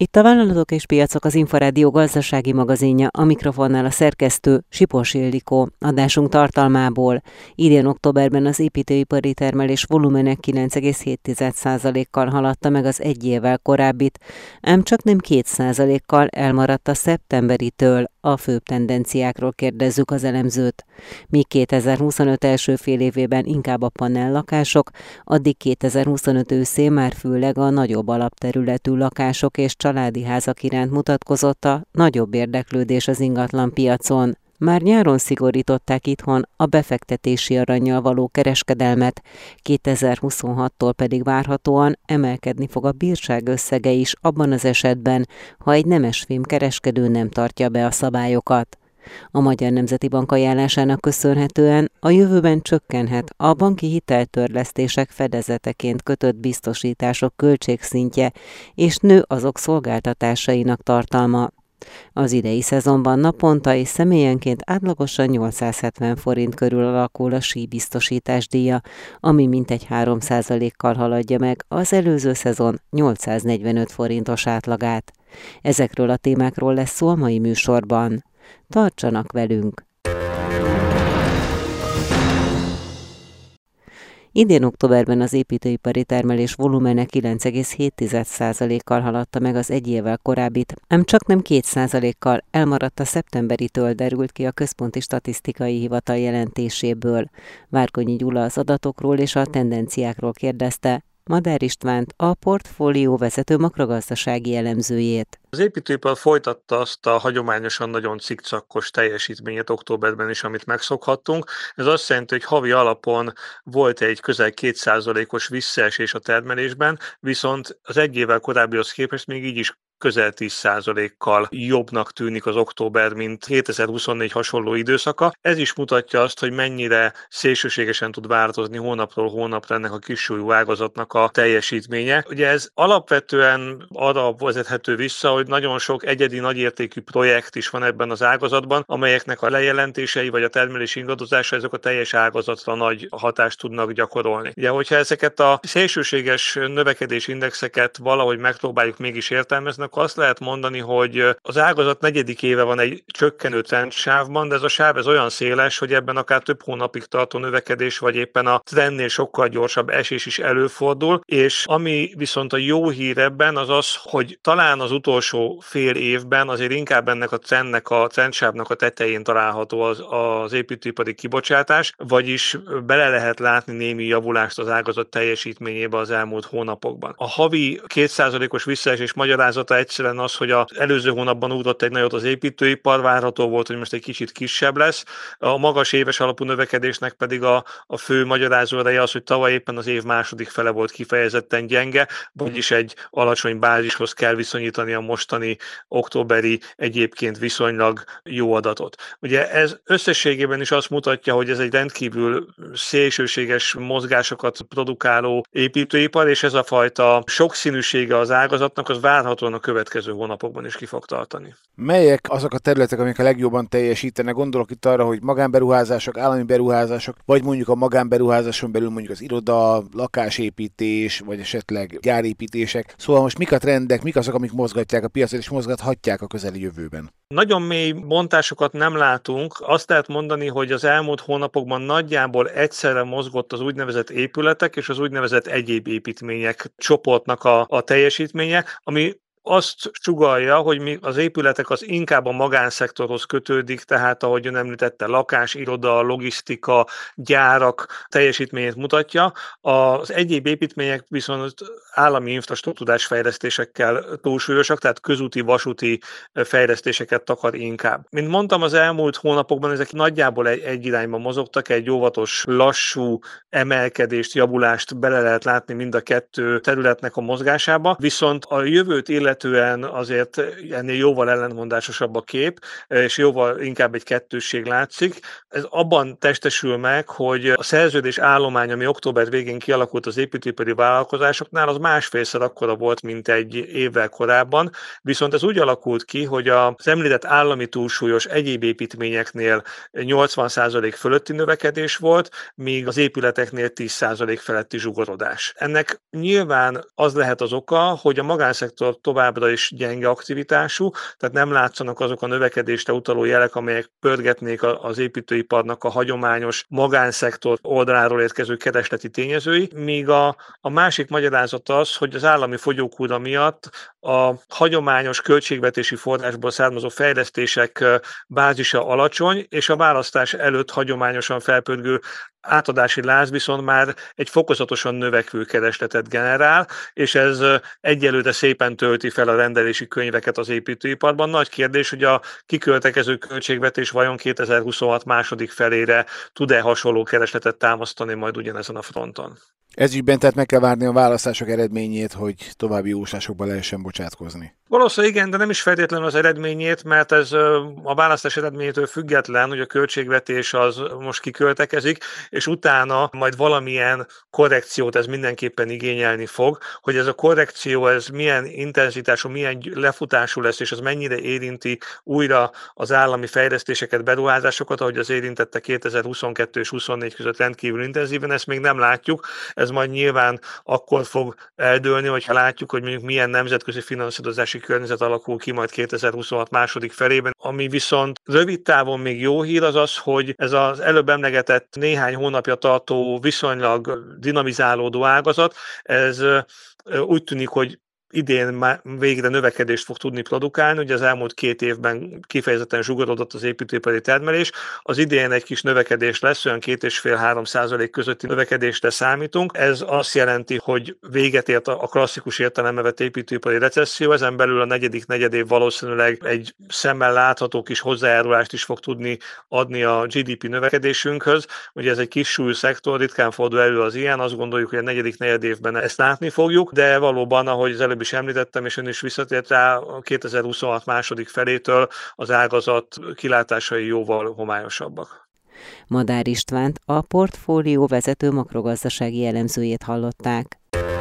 Itt a Vállalatok és Piacok, az Inforádió gazdasági magazinja, a mikrofonnál a szerkesztő Sipos Ildikó. Adásunk tartalmából: idén októberben az építőipari termelés volumene 9,7%-kal haladta meg az egy évvel korábbit, ám csak nem 2%-kal elmaradt a szeptemberitől. A főbb tendenciákról kérdezzük az elemzőt. Míg 2025 első fél évében inkább a panellakások, addig 2025 őszén már főleg a nagyobb alapterületű lakások és családi házak iránt mutatkozott a nagyobb érdeklődés az ingatlan piacon. Már nyáron szigorították itthon a befektetési arannyal való kereskedelmet, 2026-tól pedig várhatóan emelkedni fog a bírság összege is abban az esetben, ha egy nemesfém kereskedő nem tartja be a szabályokat. A Magyar Nemzeti Bank ajánlásának köszönhetően a jövőben csökkenhet a banki hiteltörlesztések fedezeteként kötött biztosítások költségszintje, és nő azok szolgáltatásainak tartalma. Az idei szezonban naponta és személyenként átlagosan 870 forint körül alakul a síbiztosítás díja, ami mintegy 3%-kal haladja meg az előző szezon 845 forintos átlagát. Ezekről a témákról lesz szó a mai műsorban. Tartsanak velünk! Idén októberben az építőipari termelés volumene 9,7%-kal haladta meg az egy évvel korábbit, ám csak nem 2%-kal elmaradt a szeptemberitől, derült ki a Központi Statisztikai Hivatal jelentéséből. Várkonyi Gyula az adatokról és a tendenciákról kérdezte Madár Istvánt, a portfólió vezető makrogazdasági elemzőjét. Az építőipar folytatta azt a hagyományosan nagyon cikcakkos teljesítményet októberben is, amit megszokhattunk. Ez azt jelenti, hogy havi alapon volt egy közel 2%-os visszaesés a termelésben, viszont az egy évvel korábbihoz képest még így is közel 10%-kal jobbnak tűnik az október, mint 2024 hasonló időszaka. Ez is mutatja azt, hogy mennyire szélsőségesen tud változni hónapról hónapra ennek a kissúlyú ágazatnak a teljesítménye. Ugye ez alapvetően arra vezethető vissza, hogy nagyon sok egyedi nagyértékű projekt is van ebben az ágazatban, amelyeknek a lejelentései vagy a termelési ingadozása ezek a teljes ágazatra nagy hatást tudnak gyakorolni. Ugye, hogyha ezeket a szélsőséges növekedési indexeket valahogy megpróbáljuk mégis értelmezni, akkor azt lehet mondani, hogy az ágazat negyedik éve van egy csökkenő trendsávban, de ez a sáv olyan széles, hogy ebben akár több hónapig tartó növekedés, vagy éppen a trendnél sokkal gyorsabb esés is előfordul, és ami viszont a jó hír ebben az az, hogy talán az utolsó fél évben azért inkább ennek a trendnek, a trendsávnak a tetején található az építőipari kibocsátás, vagyis bele lehet látni némi javulást az ágazat teljesítményébe az elmúlt hónapokban. A havi 2%-os visszaesés magyarázata egyszerűen az, hogy az előző hónapban ugrott egy nagyot az építőipar, várható volt, hogy most egy kicsit kisebb lesz. A magas éves alapú növekedésnek pedig a fő magyarázó ereje az, hogy tavaly éppen az év második fele volt kifejezetten gyenge, vagyis egy alacsony bázishoz kell viszonyítani a mostani októberi egyébként viszonylag jó adatot. Ugye ez összességében is azt mutatja, hogy ez egy rendkívül szélsőséges mozgásokat produkáló építőipar, és ez a fajta sokszínűsége az ágazatnak az várhatóan a következő hónapokban is ki fog tartani. Melyek azok a területek, amik a legjobban teljesítenek? Gondolok itt arra, hogy magánberuházások, állami beruházások, vagy mondjuk a magánberuházáson belül mondjuk az iroda, lakásépítés, vagy esetleg gyárépítések. Szóval most mik a trendek, mik azok, amik mozgatják a piacot és mozgathatják a közeli jövőben? Nagyon mély bontásokat nem látunk. Azt lehet mondani, hogy az elmúlt hónapokban nagyjából egyszerre mozgott az úgynevezett épületek és az úgynevezett egyéb építmények csoportnak a teljesítménye, ami azt sugallja, hogy az épületek az inkább a magánszektorhoz kötődik, tehát ahogy ön említette, lakás, iroda, logisztika, gyárak teljesítményét mutatja. Az egyéb építmények viszont állami infrastruktúrás fejlesztésekkel túlsúlyosak, tehát közúti, vasúti fejlesztéseket takar inkább. Mint mondtam, az elmúlt hónapokban ezek nagyjából egy irányba mozogtak, egy óvatos, lassú emelkedést, javulást bele lehet látni mind a kettő területnek a mozgásába, viszont a jövőt illetően azért ennél jóval ellentmondásosabb a kép, és jóval inkább egy kettősség látszik. Ez abban testesül meg, hogy a szerződés állomány, ami október végén kialakult az építőipari vállalkozásoknál, az másfélszer akkora volt, mint egy évvel korábban, viszont ez úgy alakult ki, hogy az említett állami túlsúlyos egyéb építményeknél 80% fölötti növekedés volt, míg az épületeknél 10% feletti zsugorodás. Ennek nyilván az lehet az oka, hogy a magánszektor tovább továbbra is gyenge aktivitású, tehát nem látszanak azok a növekedésre utaló jelek, amelyek pörgetnék az építőiparnak a hagyományos magánszektor oldaláról érkező keresleti tényezői, míg a másik magyarázat az, hogy az állami fogyókúra miatt a hagyományos költségvetési forrásból származó fejlesztések bázisa alacsony, és a választás előtt hagyományosan felpörgő átadási láz viszont már egy fokozatosan növekvő keresletet generál, és ez egyelőre szépen tölti fel a rendelési könyveket az építőiparban. Nagy kérdés, hogy a kiköltekező költségvetés vajon 2026 második felére tud-e hasonló keresletet támasztani majd ugyanezen a fronton. Ezügyben tehát meg kell várni a választások eredményét, hogy további jóslásokba lehessen bocsátkozni. Valószínűleg igen, de nem is feltétlenül az eredményét, mert ez a választás eredményétől független, hogy a költségvetés az most kiköltekezik, és utána majd valamilyen korrekciót ez mindenképpen igényelni fog, hogy ez a korrekció ez milyen intenzitású, milyen lefutású lesz, és az mennyire érinti újra az állami fejlesztéseket, beruházásokat, ahogy az érintette 2022 és 2024 között rendkívül intenzíven, ezt még nem látjuk. Ez majd nyilván akkor fog eldőlni, hogyha látjuk, hogy mondjuk milyen nemzetközi finanszírozási környezet alakul ki majd 2026 második felében. Ami viszont rövid távon még jó hír az az, hogy ez az előbb emlegetett néhány hónapja tartó viszonylag dinamizálódó ágazat, ez úgy tűnik, hogy idén már végre növekedést fog tudni produkálni, ugye az elmúlt 2 évben kifejezetten zsugorodott az építőipari termelés, az idén egy kis növekedés lesz, olyan 2,5-3% közötti növekedésre számítunk. Ez azt jelenti, hogy véget ért a klasszikus értelembe vett építőipari recesszió, ezen belül a negyedik negyedév valószínűleg egy szemmel látható kis hozzájárulást is fog tudni adni a GDP növekedésünkhöz. Ugye ez egy kis súlyú szektor, ritkán fordul elő az ilyen, azt gondoljuk, hogy a negyedik negyedévben ezt látni fogjuk, de valóban, ahogy az előbb is említettem, és ön is visszatért rá, a 2026 második felétől az ágazat kilátásai jóval homályosabbak. Madár Istvánt, a portfólió vezető makrogazdasági elemzőjét hallották.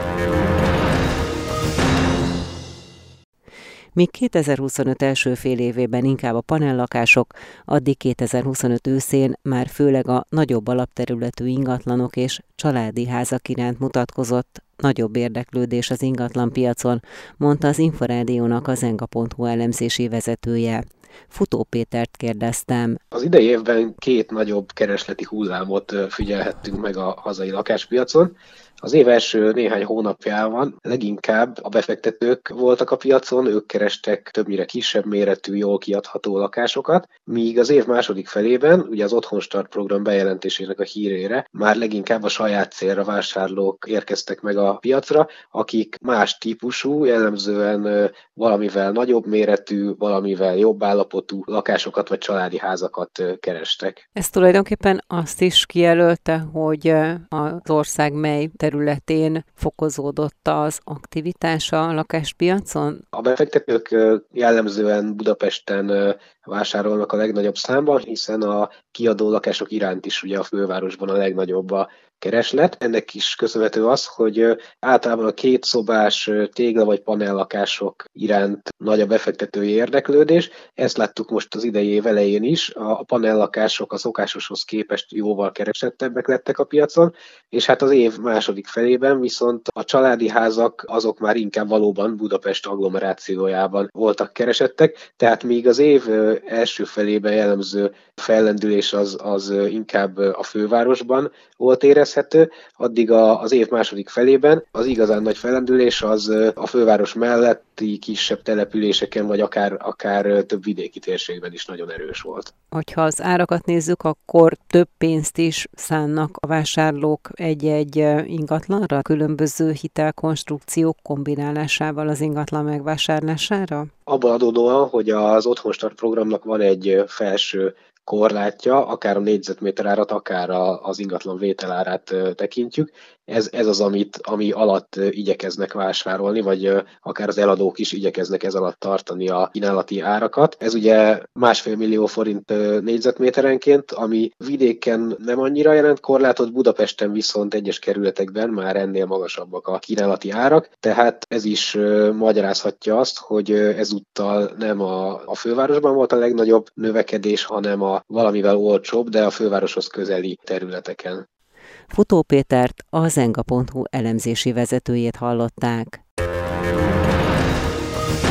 Míg 2025 első fél évében inkább a panellakások, addig 2025 őszén már főleg a nagyobb alapterületű ingatlanok és családi házak iránt mutatkozott nagyobb érdeklődés az ingatlanpiacon, mondta az Inforádiónak a Zenga.hu elemzési vezetője. Futó Pétert kérdeztem. Az idei évben 2 nagyobb keresleti hullámot figyelhettünk meg a hazai lakáspiacon. Az év első néhány hónapjában leginkább a befektetők voltak a piacon, ők kerestek többnyire kisebb méretű, jól kiadható lakásokat, míg az év második felében, ugye az Otthonstart program bejelentésének a hírére már leginkább a saját célra vásárlók érkeztek meg a piacra, akik más típusú, jellemzően valamivel nagyobb méretű, valamivel jobb állapotú lakásokat vagy családi házakat kerestek. Ez tulajdonképpen azt is kijelölte, hogy az ország mely területén fokozódott az aktivitása a lakáspiacon? A befektetők jellemzően Budapesten vásárolnak a legnagyobb számban, hiszen a kiadó lakások iránt is ugye a fővárosban a legnagyobb a kereslet. Ennek is köszönhető az, hogy általában a 2 szobás tégla- vagy panellakások iránt nagy a befektetői érdeklődés. Ezt láttuk most az idei év elején is. A panellakások a szokásoshoz képest jóval keresettebbek lettek a piacon, és hát az év második felében viszont a családi házak azok már inkább valóban Budapest agglomerációjában voltak keresettek, tehát míg az év első felében jellemző fellendülés az inkább a fővárosban volt érezhető, addig az év második felében az igazán nagy fellendülés az a főváros melletti kisebb településeken, vagy akár több vidéki térségben is nagyon erős volt. Hogyha az árakat nézzük, akkor több pénzt is szánnak a vásárlók egy-egy ingatlanra, különböző hitelkonstrukciók kombinálásával az ingatlan megvásárlására? Abban adódóan, hogy az Otthonstart programnak van egy felső korlátja, akár a négyzetméter árat, akár az ingatlan vételárát tekintjük. Ez az, ami alatt igyekeznek vásárolni, vagy akár az eladók is igyekeznek ez alatt tartani a kínálati árakat. Ez ugye 1,5 millió forint négyzetméterenként, ami vidéken nem annyira jelent korlátot, Budapesten viszont egyes kerületekben már ennél magasabbak a kínálati árak, tehát ez is magyarázhatja azt, hogy ezúttal nem a fővárosban volt a legnagyobb növekedés, hanem a valamivel olcsóbb, de a fővároshoz közeli területeken. Futó Pétert, a Zenga.hu elemzési vezetőjét hallották.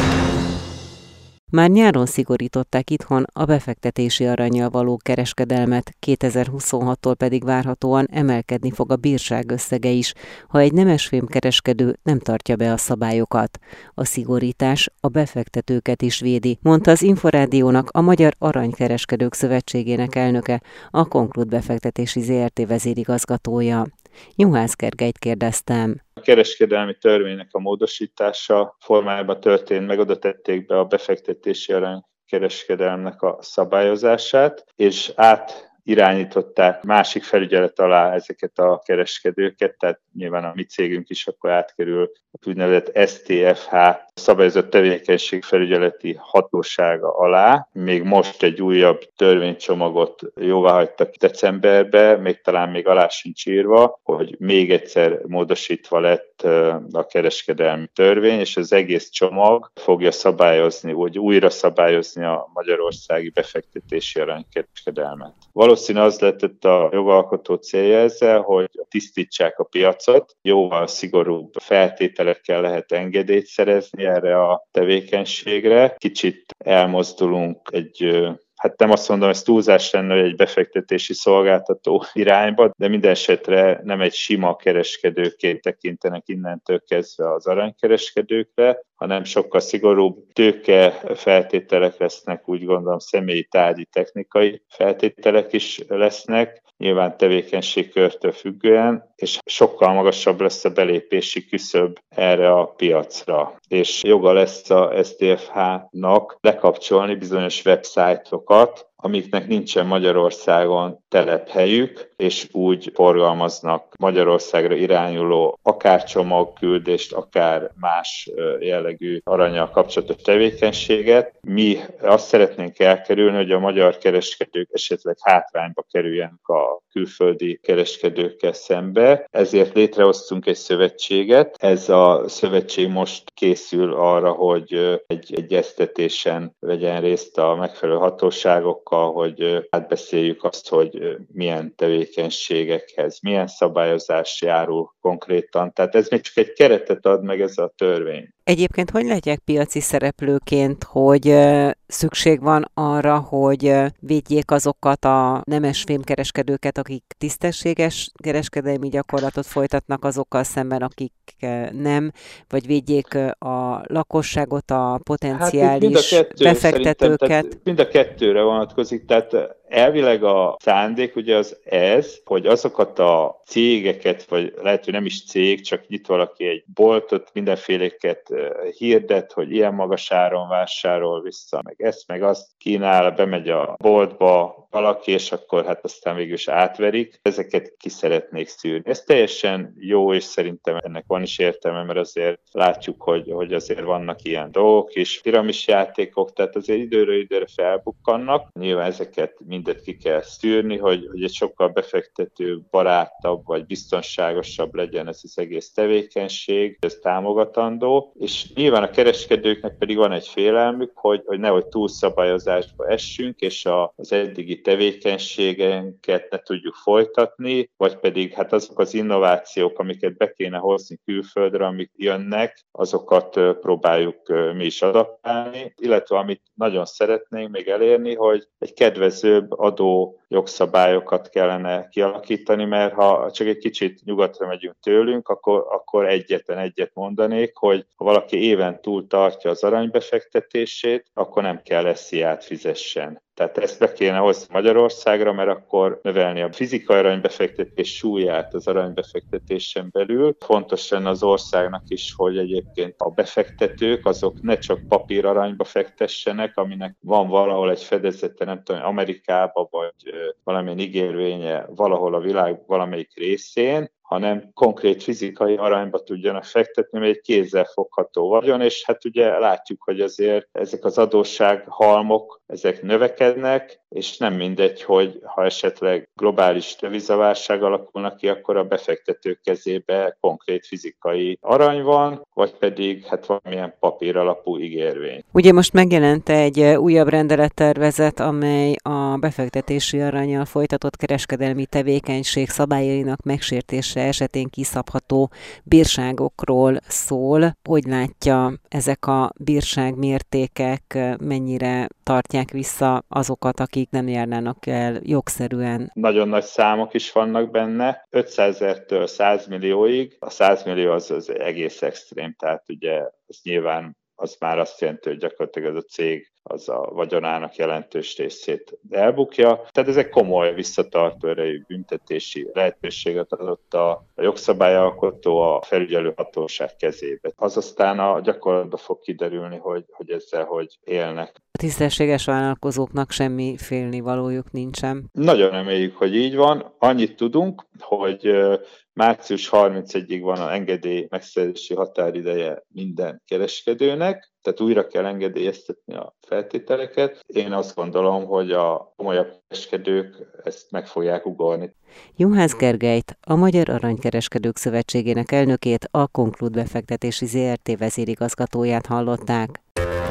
Már nyáron szigorították itthon a befektetési arannyal való kereskedelmet, 2026-tól pedig várhatóan emelkedni fog a bírság összege is, ha egy nemesfémkereskedő nem tartja be a szabályokat. A szigorítás a befektetőket is védi, mondta az Inforádiónak a Magyar Aranykereskedők Szövetségének elnöke, a Conclude Befektetési Zrt. Vezérigazgatója. Juhász Gergelyt kérdeztem. A kereskedelmi törvénynek a módosítása formájában történt meg, oda tették be a befektetési aranykereskedelemnek a szabályozását, és irányították másik felügyelet alá ezeket a kereskedőket, tehát nyilván a mi cégünk is akkor átkerül a úgynevezett STFH szabályozott tevékenység felügyeleti hatósága alá. Még most egy újabb törvénycsomagot jóváhagytak decemberbe, még talán még alá sincs írva, hogy még egyszer módosítva lett a kereskedelmi törvény, és az egész csomag fogja szabályozni, vagy újra szabályozni a magyarországi befektetési aranykereskedelmet. Valószínű az lett a jogalkotó célja ezzel, hogy tisztítsák a piacot, jóval szigorúbb feltételekkel lehet engedélyt szerezni erre a tevékenységre. Kicsit elmozdulunk hát nem azt mondom, ez túlzás lenne, hogy egy befektetési szolgáltató irányba, de minden esetre nem egy sima kereskedőként tekintenek innentől kezdve az aranykereskedőkre, hanem sokkal szigorúbb tőke feltételek lesznek, úgy gondolom személyi, tárgyi, technikai feltételek is lesznek, nyilván tevékenységkörtől függően, és sokkal magasabb lesz a belépési küszöb erre a piacra. És joga lesz a STFH-nak lekapcsolni bizonyos websájtokat, amiknek nincsen Magyarországon telephelyük, és úgy forgalmaznak Magyarországra irányuló akár csomagküldést, akár más jellegű arannyal kapcsolatos tevékenységet. Mi azt szeretnénk elkerülni, hogy a magyar kereskedők esetleg hátrányba kerüljenek a külföldi kereskedőkkel szembe. Ezért létrehoztunk egy szövetséget. Ez a szövetség most készül arra, hogy egy egyeztetésen vegyen részt a megfelelő hatóságokkal, hogy átbeszéljük azt, hogy milyen tevékenységekhez, milyen szabályozás járul konkrétan. Tehát ez még csak egy keretet ad meg ez a törvény. Egyébként hogy látják piaci szereplőként, hogy szükség van arra, hogy védjék azokat a nemes fémkereskedőket, akik tisztességes kereskedelmi gyakorlatot folytatnak azokkal szemben, akik nem, vagy védjék a lakosságot, a potenciális befektetőket? Mind a kettőre vonatkozik, tehát elvileg a szándék ugye az ez, hogy azokat a cégeket, vagy lehet, hogy nem is cég, csak nyit valaki egy boltot, mindenféléket hirdet, hogy ilyen magas áron vásárol vissza, meg ezt, meg azt kínál, bemegy a boltba valaki, és akkor hát aztán végül is átverik. Ezeket ki szeretnék szűrni. Ez teljesen jó, és szerintem ennek van is értelme, mert azért látjuk, hogy azért vannak ilyen dolgok, és piramisjátékok, tehát azért időről időre felbukkannak. Nyilván ezeket mindet ki kell szűrni, hogy egy sokkal befektető barátabb, vagy biztonságosabb legyen ez az egész tevékenység, ez támogatandó, és nyilván a kereskedőknek pedig van egy félelmük, hogy nehogy túlszabályozásba essünk, és az eddigi tevékenységenket ne tudjuk folytatni, vagy pedig hát azok az innovációk, amiket be kéne hozni külföldre, amik jönnek, azokat próbáljuk mi is adaptálni, illetve amit nagyon szeretnénk még elérni, hogy egy kedvezőbb adó jogszabályokat kellene kialakítani, mert ha csak egy kicsit nyugatra megyünk tőlünk, akkor egyetlen egyet mondanék, hogy ha valaki éven túl tartja az aranybefektetését, akkor nem kell SZIA-t fizessen. Tehát ezt be kéne hozni Magyarországra, mert akkor növelni a fizikai aranybefektetés súlyát az aranybefektetésen belül. Fontos lenne az országnak is, hogy egyébként a befektetők azok ne csak papíraranyba fektessenek, aminek van valahol egy fedezete, nem tudom, Amerikába, vagy valamilyen ígérvénye valahol a világ valamelyik részén, hanem konkrét fizikai aranyba tudjanak fektetni, mert egy kézzel fogható vagyon, és hát ugye látjuk, hogy azért ezek az adóssághalmok ezek növekednek, és nem mindegy, hogy ha esetleg globális devizaválság alakulnak ki, akkor a befektetők kezébe konkrét fizikai arany van, vagy pedig valamilyen papír alapú ígérvény. Ugye most megjelent egy újabb rendelettervezet, amely a befektetési arannyal folytatott kereskedelmi tevékenység szabályainak megsértése esetén kiszabható bírságokról szól. Hogy látja, ezek a bírságmértékek mennyire tartják vissza azokat, akik nem járnának el jogszerűen? Nagyon nagy számok is vannak benne, 500 000-től 100 millióig. A 100 millió az egész extrém, tehát ugye ez nyilván az már azt jelenti, hogy gyakorlatilag ez a cég az a vagyonának jelentős részét elbukja. Tehát ezek komoly visszatartó erejű büntetési lehetőséget adott a jogszabályalkotó a felügyelőhatóság kezébe. Az aztán a gyakorlatban fog kiderülni, hogy ezzel hogy élnek. A tisztességes vállalkozóknak semmi félnivalójuk nincsen. Nagyon reméljük, hogy így van. Annyit tudunk, hogy március 31-ig van az engedély megszerzési határideje minden kereskedőnek, tehát újra kell engedélyeztetni a feltételeket. Én azt gondolom, hogy a komolyabb kereskedők ezt meg fogják ugorni. Juhász Gergelyt, a Magyar Aranykereskedők Szövetségének elnökét, a Conclude befektetési ZRT vezérigazgatóját hallották.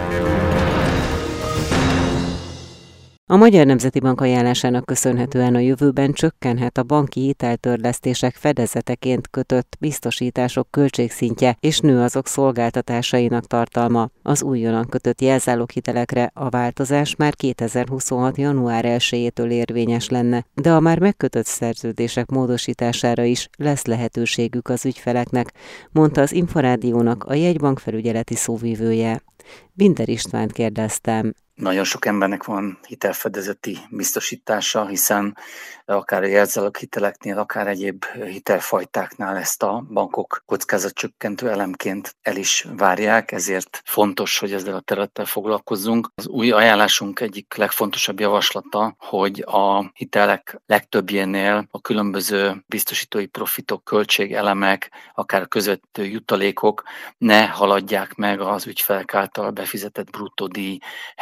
A Magyar Nemzeti Bank ajánlásának köszönhetően a jövőben csökkenhet a banki hiteltörlesztések fedezeteként kötött biztosítások költségszintje, és nő azok szolgáltatásainak tartalma. Az újonnan kötött jelzáloghitelekre a változás már 2026. január 1-től érvényes lenne, de a már megkötött szerződések módosítására is lesz lehetőségük az ügyfeleknek, mondta az Inforádiónak a jegybank felügyeleti szóvivője. Binder Istvánt kérdeztem. Nagyon sok embernek van hitelfedezeti biztosítása, hiszen akár a jelzáloghiteleknél, akár egyéb hitelfajtáknál ezt a bankok kockázatcsökkentő elemként el is várják, ezért fontos, hogy ezzel a területtel foglalkozzunk. Az új ajánlásunk egyik legfontosabb javaslata, hogy a hitelek legtöbbjénél a különböző biztosítói profitok, költségelemek, akár közvető jutalékok ne haladják meg az ügyfelek által befizetett bruttó díj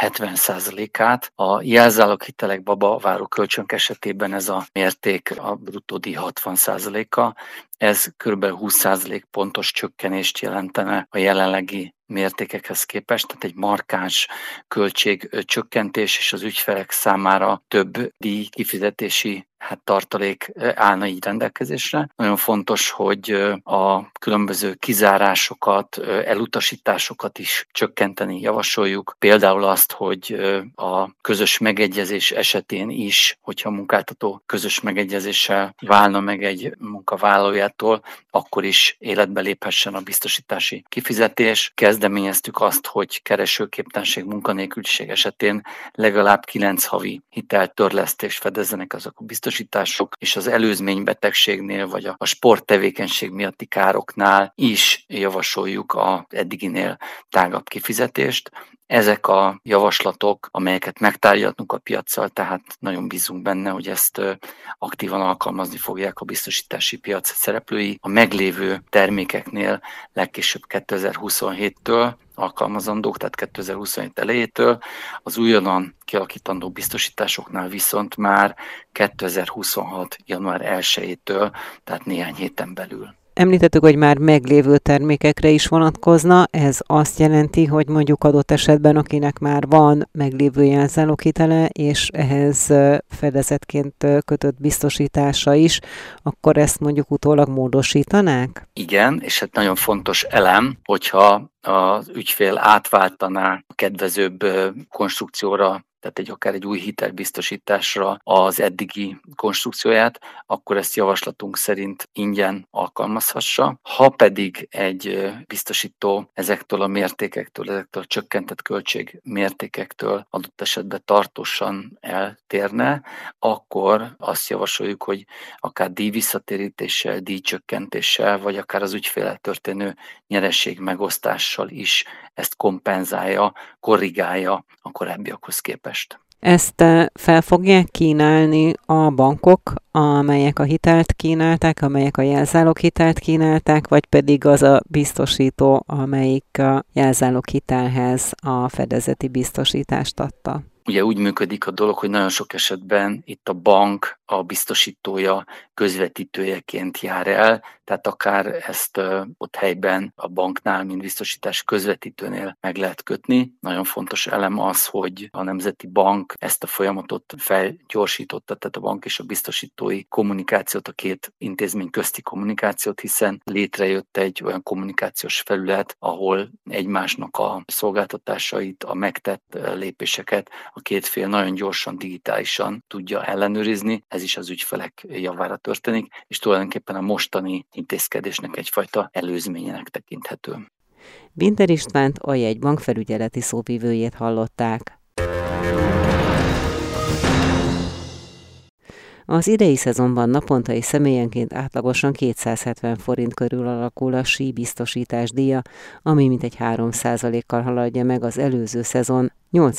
70%-át. A jelzáloghitelek babaváró kölcsönök esetében ez a mérték a bruttó díj 60%-a. Ez kb. 20% pontos csökkenést jelentene a jelenlegi mértékekhez képest, tehát egy markáns költségcsökkentés, és az ügyfelek számára több díj kifizetési tartalék állna így rendelkezésre. Nagyon fontos, hogy a különböző kizárásokat, elutasításokat is csökkenteni javasoljuk. Például azt, hogy a közös megegyezés esetén is, hogyha a munkáltató közös megegyezéssel válna meg egy munkavállalójától, akkor is életbe léphessen a biztosítási kifizetés. Kezdeményeztük azt, hogy keresőképtelenség, munkanélküliség esetén legalább 9 havi hiteltörlesztést fedezzenek azok a biztosítások, és az előzménybetegségnél vagy a sporttevékenység miatti károknál is javasoljuk az eddiginél tágabb kifizetést. Ezek a javaslatok, amelyeket megtárgyaltunk a piaccal, tehát nagyon bízunk benne, hogy ezt aktívan alkalmazni fogják a biztosítási piac szereplői. A meglévő termékeknél legkésőbb 2027-től alkalmazandók, tehát 2027 elejétől, az újonnan kialakítandó biztosításoknál viszont már 2026. január 1-től, tehát néhány héten belül. Említettük, hogy már meglévő termékekre is vonatkozna, ez azt jelenti, hogy mondjuk adott esetben, akinek már van meglévő jelzáloghitele, és ehhez fedezetként kötött biztosítása is, akkor ezt mondjuk utólag módosítanák? Igen, és hát nagyon fontos elem, hogyha az ügyfél átváltaná a kedvezőbb konstrukcióra, tehát akár egy új hitelbiztosításra az eddigi konstrukcióját, akkor ezt javaslatunk szerint ingyen alkalmazhassa. Ha pedig egy biztosító ezektől a mértékektől, ezektől a csökkentett költség mértékektől adott esetben tartósan eltérne, akkor azt javasoljuk, hogy akár díjvisszatérítéssel, díjcsökkentéssel, vagy akár az ügyféllel történő nyereség megosztással is ezt kompenzálja, korrigálja a korábbiakhoz képest. Ezt fel fogják kínálni a bankok, amelyek a hitelt kínálták, amelyek a jelzáloghitelt kínálták, vagy pedig az a biztosító, amelyik a jelzáloghitelhez a fedezeti biztosítást adta? ugye úgy működik a dolog, hogy nagyon sok esetben itt a bank a biztosítója, közvetítőjeként jár el, tehát akár ezt ott helyben a banknál, mint biztosítás közvetítőnél meg lehet kötni. Nagyon fontos elem az, hogy a Nemzeti Bank ezt a folyamatot felgyorsította, tehát a bank és a biztosítói kommunikációt, a két intézmény közti kommunikációt, hiszen létrejött egy olyan kommunikációs felület, ahol egymásnak a szolgáltatásait, a megtett lépéseket a két fél nagyon gyorsan, digitálisan tudja ellenőrizni. Ez is az ügyfelek javára történik, és tulajdonképpen a mostani intézkedésnek egyfajta előzményének tekinthető. Winter Istvánt, a jegybank felügyeleti szóvivőjét hallották. Az idei szezonban naponta és személyenként átlagosan 270 forint körül alakul a síbiztosítás díja, ami mintegy 3%-kal haladja meg az előző szezon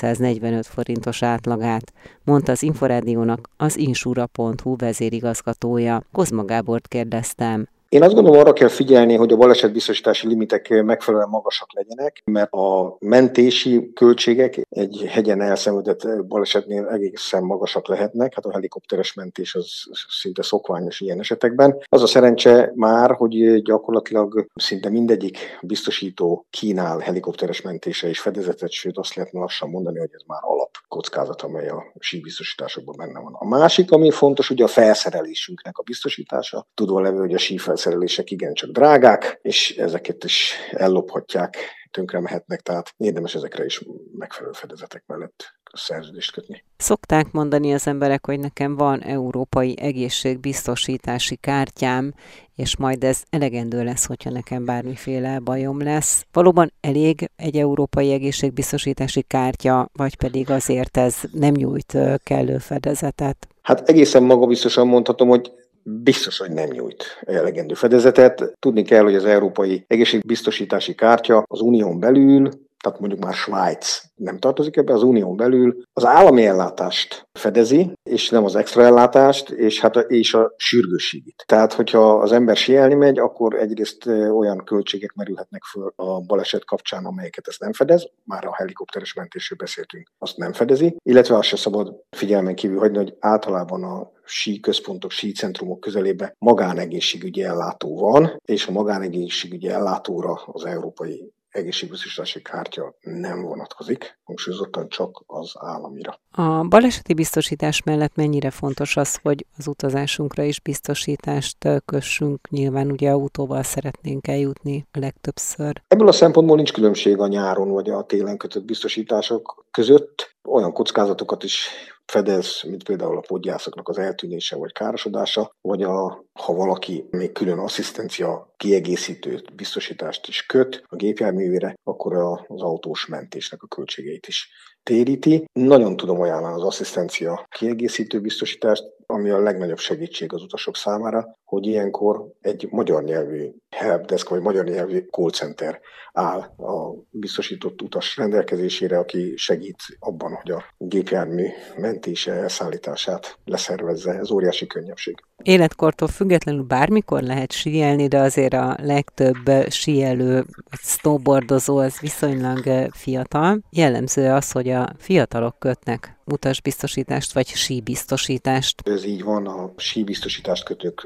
845 forintos átlagát, mondta az Inforádiónak az insura.hu vezérigazgatója. Kozma Gábort kérdeztem. Én azt gondolom, arra kell figyelni, hogy a balesetbiztosítási limitek megfelelően magasak legyenek, mert a mentési költségek egy hegyen elszenvedett balesetnél egészen magasak lehetnek. Hát a helikopteres mentés az szinte szokványos ilyen esetekben. Az a szerencse már, hogy gyakorlatilag szinte mindegyik biztosító kínál helikopteres mentésre és fedezetet, sőt azt lehetne lassan mondani, hogy ez már alapkockázat, amely a síbiztosításokban benne van. A másik, ami fontos, ugye a felszerelésünknek a biztosítása. Tudva levő, hogy a sífelszerelések igencsak drágák, és ezeket is ellophatják, tönkre mehetnek, tehát érdemes ezekre is megfelelő fedezetek mellett szerződést kötni. Szokták mondani az emberek, hogy nekem van európai egészségbiztosítási kártyám, és majd ez elegendő lesz, hogyha nekem bármiféle bajom lesz. Valóban elég egy európai egészségbiztosítási kártya, vagy pedig azért ez nem nyújt kellő fedezetet? Hát egészen magabiztosan mondhatom, hogy biztos, hogy nem nyújt elegendő fedezetet. Tudni kell, hogy az európai egészségbiztosítási kártya az unión belül, tehát mondjuk már Svájc nem tartozik ebbe, az unión belül az állami ellátást fedezi, és nem az extra ellátást, és a sürgősségit. Tehát, hogyha az ember síelni megy, akkor egyrészt olyan költségek merülhetnek föl a baleset kapcsán, amelyeket ezt nem fedez, már a helikopteres mentésről beszéltünk, azt nem fedezi, illetve azt se szabad figyelmen kívül hagyni, hogy általában a síközpontok, sícentrumok közelében magánegészségügyi ellátó van, és a magánegészségügyi ellátóra az európai egészségbiztosítási kártya nem vonatkozik, hangsúlyozottan csak az államira. A baleseti biztosítás mellett mennyire fontos az, hogy az utazásunkra is biztosítást kössünk? Nyilván ugye autóval szeretnénk eljutni a legtöbbször. Ebből a szempontból nincs különbség a nyáron vagy a télen kötött biztosítások között. Olyan kockázatokat is fedez, mint például a podgyászoknak az eltűnése vagy károsodása, vagy ha valaki még külön asszisztencia kiegészítő biztosítást is köt a gépjárművére, akkor az autós mentésnek a költségeit is téríti. Nagyon tudom ajánlani az asszisztencia kiegészítő biztosítást, ami a legnagyobb segítség az utasok számára, hogy ilyenkor egy magyar nyelvű helpdesk vagy magyar nyelvű call center áll a biztosított utas rendelkezésére, aki segít abban, hogy a gépjármű mentése, elszállítását leszervezze. Ez óriási könnyebbség. Életkortól függetlenül bármikor lehet síelni, de azért a legtöbb síelő, snowboardozó az viszonylag fiatal. Jellemző az, hogy a fiatalok kötnek utasbiztosítást vagy síbiztosítást. Ez így van, a síbiztosítást kötők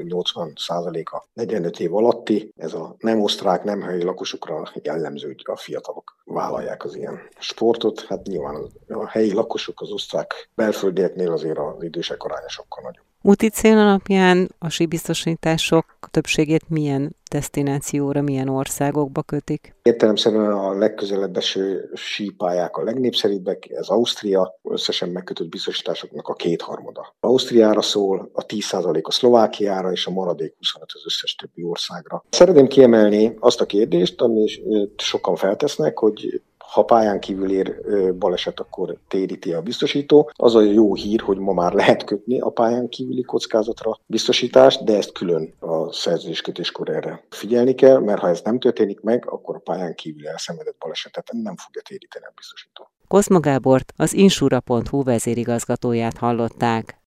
80%-a 45 év alatti. Ez a nem osztrák, nem helyi lakosokra jellemző, hogy a fiatalok vállalják az ilyen sportot. Hát nyilván a helyi lakosok, az osztrák belföldieknél azért az idősek aránya sokkal nagyobb. Úti cél alapján a síbiztosítások többségét milyen desztinációra, milyen országokba kötik? Értelemszerűen a legközelebb eső sípályák a legnépszerűbbek, ez Ausztria, összesen megkötött biztosításoknak a 2/3. Ausztriára szól, a 10% a Szlovákiára, és a maradék 25 az összes többi országra. Szeretném kiemelni azt a kérdést, amit sokan feltesznek, hogy ha pályán kívül ér baleset, akkor téríti a biztosító. Az a jó hír, hogy ma már lehet kötni a pályán kívüli kockázatra biztosítást, de ezt külön a szerződéskötéskor erre figyelni kell, mert ha ez nem történik meg, akkor a pályán kívül elszenvedett balesetet nem fogja téríteni a biztosító. Kozma Gábort, az insura.hu vezérigazgatóját hallották.